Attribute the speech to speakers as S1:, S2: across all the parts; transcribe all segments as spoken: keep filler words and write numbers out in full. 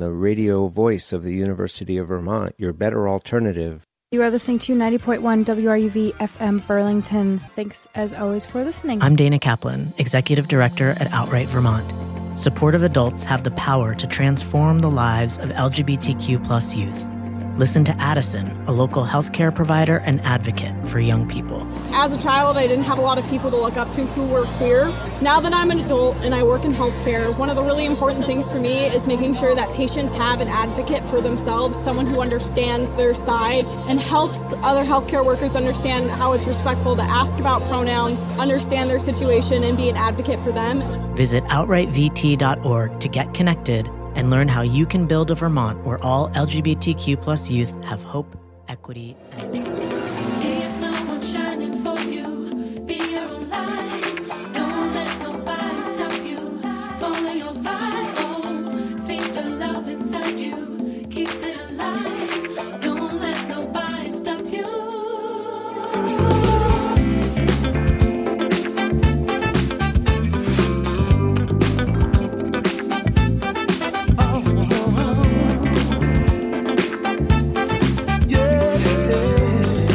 S1: the radio voice of the University of Vermont, your better alternative.
S2: You are listening to ninety point one W R U V F M Burlington. Thanks, as always, for listening.
S3: I'm Dana Kaplan, Executive Director at Outright Vermont. Supportive adults have the power to transform the lives of L G B T Q plus youth. Listen to Addison, a local healthcare provider and advocate for young people.
S4: As a child, I didn't have a lot of people to look up to who were queer. Now that I'm an adult and I work in healthcare, one of the really important things for me is making sure that patients have an advocate for themselves, someone who understands their side and helps other healthcare workers understand how it's respectful to ask about pronouns, understand their situation, and be an advocate for them.
S3: Visit outright v t dot org to get connected and learn how you can build a Vermont where all L G B T Q plus youth have hope, equity, and
S5: if no one's shining for you, be your own light. Don't let nobody stop you. Follow your vibe. Oh, think the love inside you. Keep it alive. Don't let nobody stop you.
S6: Yeah, yeah.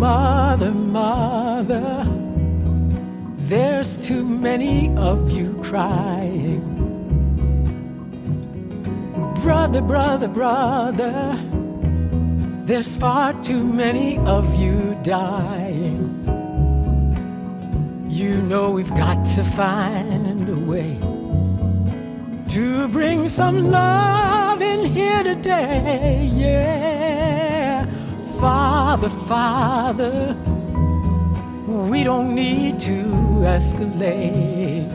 S6: Mother, mother, there's too many of you crying. Brother, brother, brother, there's far too many of you dying. You know we've got to find a way to bring some love in here today, yeah. Father, Father, we don't need to escalate.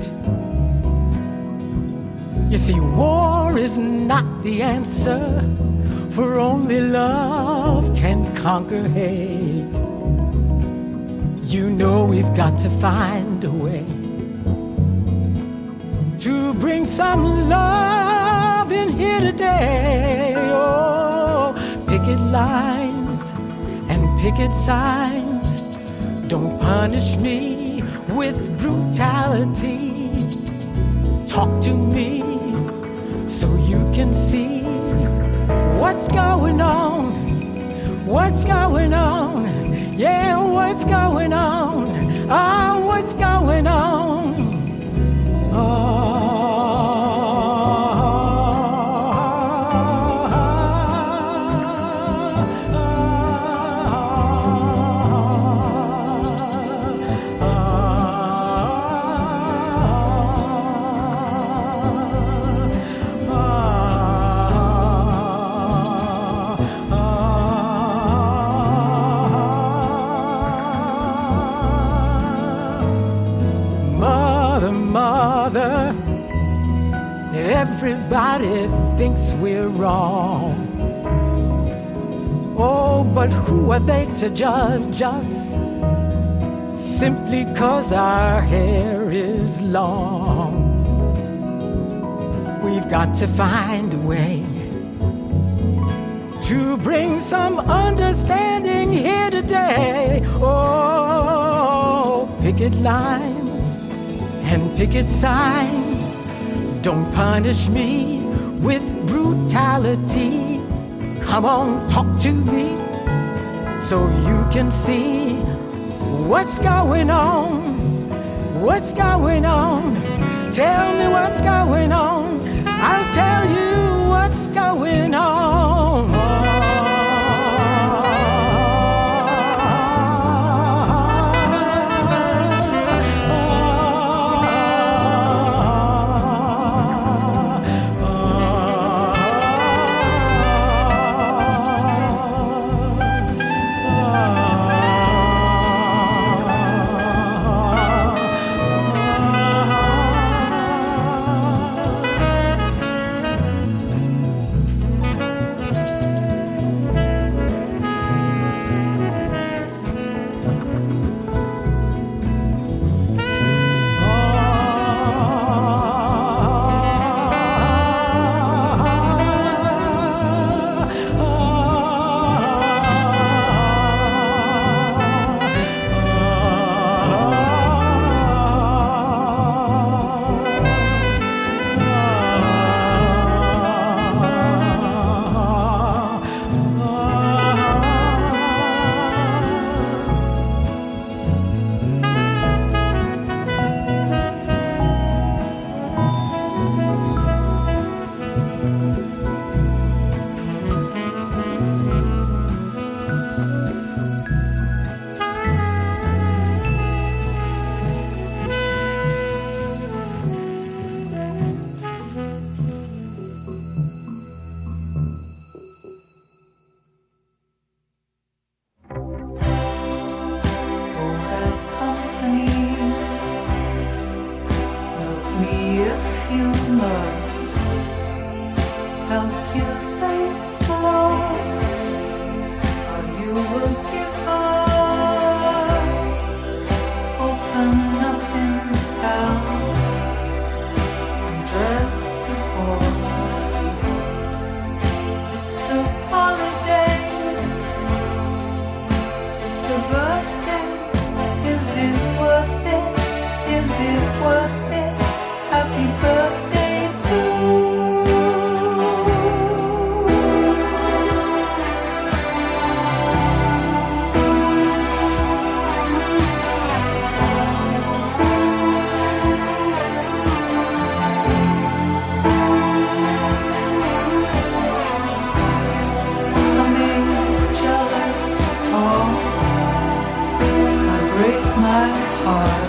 S6: You see, war is not the answer, for only love can conquer hate. You know we've got to find a way to bring some love in here today. Oh, picket lines and picket signs, don't punish me with brutality. Talk to me so you can see what's going on, what's going on, yeah, what's going on, ah, what's going on. Oh. Everybody thinks we're wrong. Oh, but who are they to judge us simply 'cause our hair is long? We've got to find a way to bring some understanding here today. Oh, picket lines and picket signs, don't punish me with brutality. Come on, talk to me so you can see what's going on, what's going on. Tell me what's going on, I'll tell you what's going on. heart.